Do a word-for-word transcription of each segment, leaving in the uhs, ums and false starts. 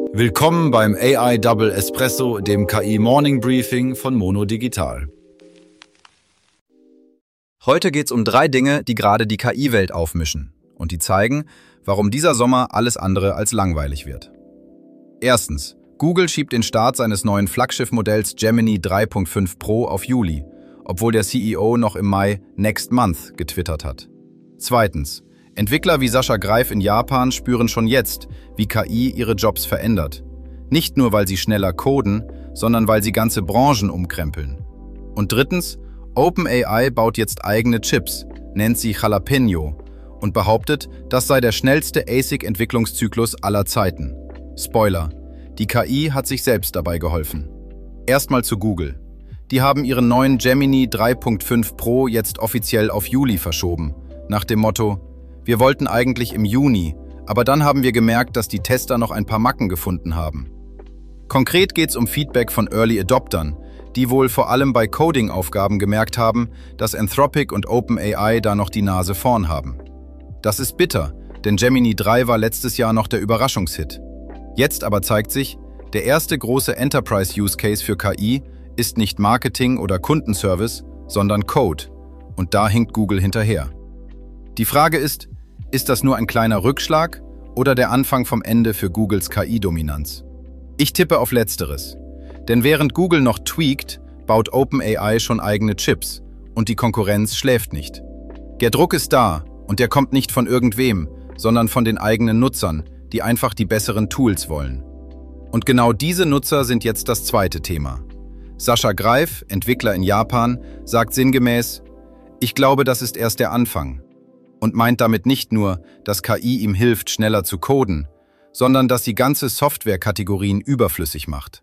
Willkommen beim A I Double Espresso, dem K I Morning Briefing von Mono Digital. Heute geht's um drei Dinge, die gerade die K I-Welt aufmischen und die zeigen, warum dieser Sommer alles andere als langweilig wird. Erstens. Google schiebt den Start seines neuen Flaggschiff-Modells Gemini drei Punkt fünf Pro auf Juli, obwohl der C E O noch im Mai Next Month getwittert hat. Zweitens. Entwickler wie Sascha Greif in Japan spüren schon jetzt, wie K I ihre Jobs verändert. Nicht nur, weil sie schneller coden, sondern weil sie ganze Branchen umkrempeln. Und drittens, OpenAI baut jetzt eigene Chips, nennt sie Jalapeno und behauptet, das sei der schnellste A S I C-Entwicklungszyklus aller Zeiten. Spoiler, die K I hat sich selbst dabei geholfen. Erstmal zu Google. Die haben ihren neuen Gemini drei Punkt fünf Pro jetzt offiziell auf Juli verschoben, nach dem Motto: Wir wollten eigentlich im Juni, aber dann haben wir gemerkt, dass die Tester noch ein paar Macken gefunden haben. Konkret geht es um Feedback von Early Adoptern, die wohl vor allem bei Coding-Aufgaben gemerkt haben, dass Anthropic und OpenAI da noch die Nase vorn haben. Das ist bitter, denn Gemini drei war letztes Jahr noch der Überraschungshit. Jetzt aber zeigt sich, der erste große Enterprise-Use-Case für K I ist nicht Marketing oder Kundenservice, sondern Code. Und da hinkt Google hinterher. Die Frage ist, ist das nur ein kleiner Rückschlag oder der Anfang vom Ende für Googles K I-Dominanz? Ich tippe auf Letzteres. Denn während Google noch tweakt, baut OpenAI schon eigene Chips und die Konkurrenz schläft nicht. Der Druck ist da und der kommt nicht von irgendwem, sondern von den eigenen Nutzern, die einfach die besseren Tools wollen. Und genau diese Nutzer sind jetzt das zweite Thema. Sascha Greif, Entwickler in Japan, sagt sinngemäß: Ich glaube, das ist erst der Anfang. Und meint damit nicht nur, dass K I ihm hilft, schneller zu coden, sondern dass sie ganze Softwarekategorien überflüssig macht.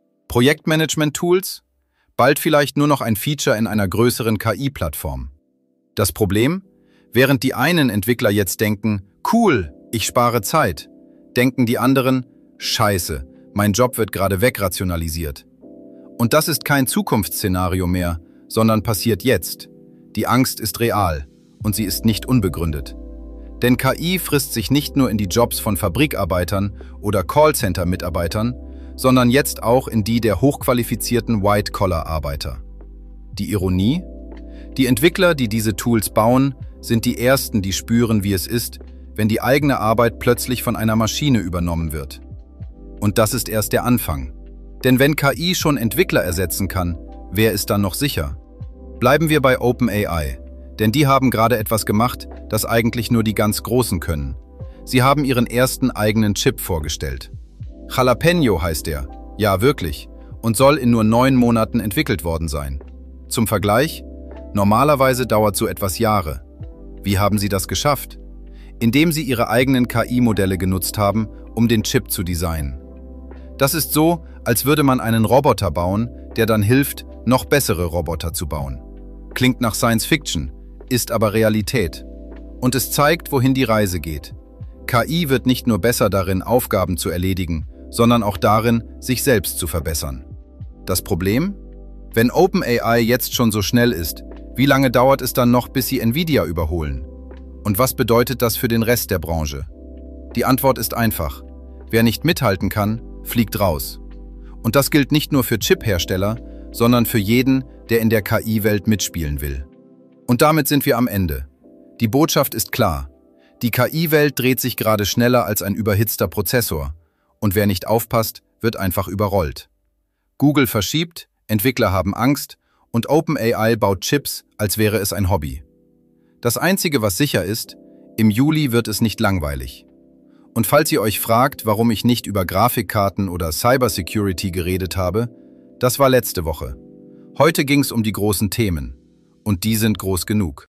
Projektmanagement-Tools? Bald vielleicht nur noch ein Feature in einer größeren K I-Plattform. Das Problem? Während die einen Entwickler jetzt denken, cool, ich spare Zeit, denken die anderen, scheiße, mein Job wird gerade wegrationalisiert. Und das ist kein Zukunftsszenario mehr, sondern passiert jetzt. Die Angst ist real. Und sie ist nicht unbegründet. Denn K I frisst sich nicht nur in die Jobs von Fabrikarbeitern oder Callcenter-Mitarbeitern, sondern jetzt auch in die der hochqualifizierten White-Collar-Arbeiter. Die Ironie? Die Entwickler, die diese Tools bauen, sind die ersten, die spüren, wie es ist, wenn die eigene Arbeit plötzlich von einer Maschine übernommen wird. Und das ist erst der Anfang. Denn wenn K I schon Entwickler ersetzen kann, wer ist dann noch sicher? Bleiben wir bei OpenAI. Denn die haben gerade etwas gemacht, das eigentlich nur die ganz Großen können. Sie haben ihren ersten eigenen Chip vorgestellt. Jalapeno heißt er, ja wirklich, und soll in nur neun Monaten entwickelt worden sein. Zum Vergleich, normalerweise dauert so etwas Jahre. Wie haben sie das geschafft? Indem sie ihre eigenen K I-Modelle genutzt haben, um den Chip zu designen. Das ist so, als würde man einen Roboter bauen, der dann hilft, noch bessere Roboter zu bauen. Klingt nach Science Fiction, ist aber Realität. Und es zeigt, wohin die Reise geht. K I wird nicht nur besser darin, Aufgaben zu erledigen, sondern auch darin, sich selbst zu verbessern. Das Problem? Wenn OpenAI jetzt schon so schnell ist, wie lange dauert es dann noch, bis sie Nvidia überholen? Und was bedeutet das für den Rest der Branche? Die Antwort ist einfach. Wer nicht mithalten kann, fliegt raus. Und das gilt nicht nur für Chip-Hersteller, sondern für jeden, der in der K I-Welt mitspielen will. Und damit sind wir am Ende. Die Botschaft ist klar. Die K I-Welt dreht sich gerade schneller als ein überhitzter Prozessor. Und wer nicht aufpasst, wird einfach überrollt. Google verschiebt, Entwickler haben Angst und OpenAI baut Chips, als wäre es ein Hobby. Das Einzige, was sicher ist, im Juli wird es nicht langweilig. Und falls ihr euch fragt, warum ich nicht über Grafikkarten oder Cybersecurity geredet habe, das war letzte Woche. Heute ging es um die großen Themen. Und die sind groß genug.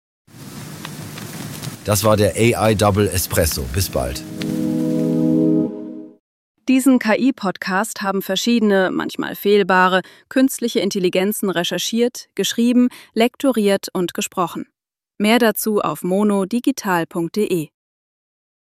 Das war der A I Double Espresso. Bis bald. Diesen K I-Podcast haben verschiedene, manchmal fehlbare, künstliche Intelligenzen recherchiert, geschrieben, lektoriert und gesprochen. Mehr dazu auf mono digital punkt de.